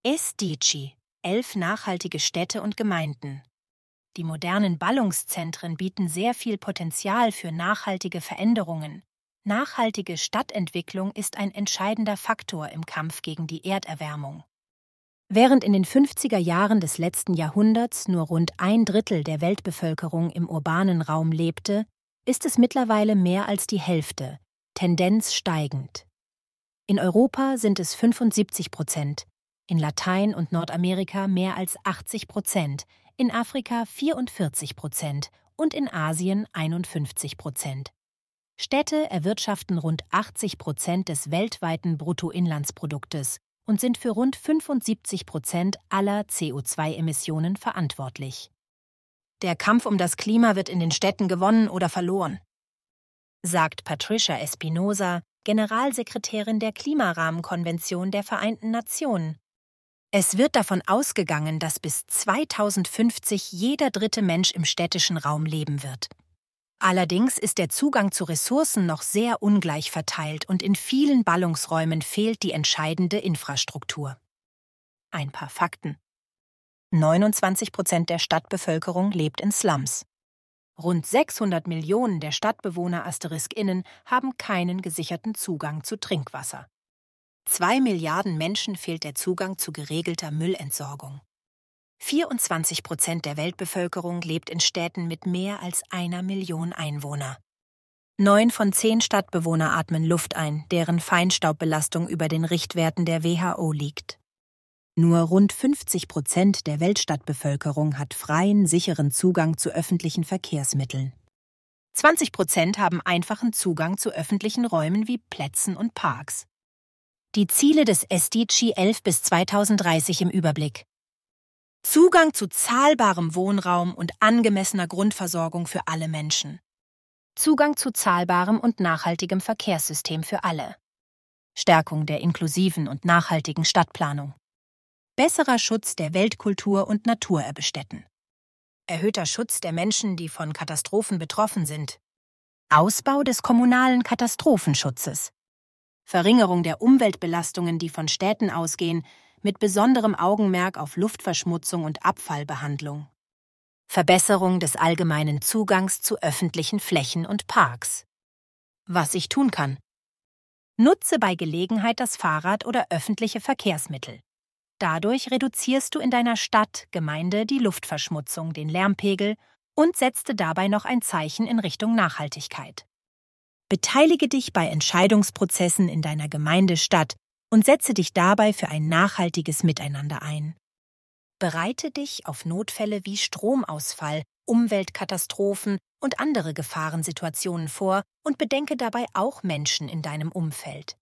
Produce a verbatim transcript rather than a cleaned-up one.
S D G, elf nachhaltige Städte und Gemeinden. Die modernen Ballungszentren bieten sehr viel Potenzial für nachhaltige Veränderungen. Nachhaltige Stadtentwicklung ist ein entscheidender Faktor im Kampf gegen die Erderwärmung. Während in den fünfziger Jahren des letzten Jahrhunderts nur rund ein Drittel der Weltbevölkerung im urbanen Raum lebte, ist es mittlerweile mehr als die Hälfte, Tendenz steigend. In Europa sind es fünfundsiebzig Prozent, in Latein- und Nordamerika mehr als achtzig Prozent, in Afrika vierundvierzig Prozent und in Asien einundfünfzig Prozent. Städte erwirtschaften rund achtzig Prozent des weltweiten Bruttoinlandsproduktes und sind für rund fünfundsiebzig Prozent aller C O zwei Emissionen verantwortlich. Der Kampf um das Klima wird in den Städten gewonnen oder verloren, sagt Patricia Espinosa, Generalsekretärin der Klimarahmenkonvention der Vereinten Nationen. Es wird davon ausgegangen, dass bis zweitausendfünfzig jeder dritte Mensch im städtischen Raum leben wird. Allerdings ist der Zugang zu Ressourcen noch sehr ungleich verteilt und in vielen Ballungsräumen fehlt die entscheidende Infrastruktur. Ein paar Fakten. neunundzwanzig Prozent der Stadtbevölkerung lebt in Slums. Rund sechshundert Millionen der Stadtbewohner *innen haben keinen gesicherten Zugang zu Trinkwasser. Zwei Milliarden Menschen fehlt der Zugang zu geregelter Müllentsorgung. vierundzwanzig Prozent der Weltbevölkerung lebt in Städten mit mehr als einer Million Einwohner. Neun von zehn Stadtbewohner atmen Luft ein, deren Feinstaubbelastung über den Richtwerten der W H O liegt. Nur rund fünfzig Prozent der Weltstadtbevölkerung hat freien, sicheren Zugang zu öffentlichen Verkehrsmitteln. zwanzig Prozent haben einfachen Zugang zu öffentlichen Räumen wie Plätzen und Parks. Die Ziele des S D G elf bis zweitausenddreißig im Überblick. Zugang zu zahlbarem Wohnraum und angemessener Grundversorgung für alle Menschen. Zugang zu zahlbarem und nachhaltigem Verkehrssystem für alle. Stärkung der inklusiven und nachhaltigen Stadtplanung. Besserer Schutz der Weltkultur und Naturerbestätten. Erhöhter Schutz der Menschen, die von Katastrophen betroffen sind. Ausbau des kommunalen Katastrophenschutzes. Verringerung der Umweltbelastungen, die von Städten ausgehen, mit besonderem Augenmerk auf Luftverschmutzung und Abfallbehandlung. Verbesserung des allgemeinen Zugangs zu öffentlichen Flächen und Parks. Was ich tun kann. Nutze bei Gelegenheit das Fahrrad oder öffentliche Verkehrsmittel. Dadurch reduzierst du in deiner Stadt, Gemeinde die Luftverschmutzung, den Lärmpegel und setze dabei noch ein Zeichen in Richtung Nachhaltigkeit. Beteilige dich bei Entscheidungsprozessen in deiner Gemeinde, Stadt und setze dich dabei für ein nachhaltiges Miteinander ein. Bereite dich auf Notfälle wie Stromausfall, Umweltkatastrophen und andere Gefahrensituationen vor und bedenke dabei auch Menschen in deinem Umfeld.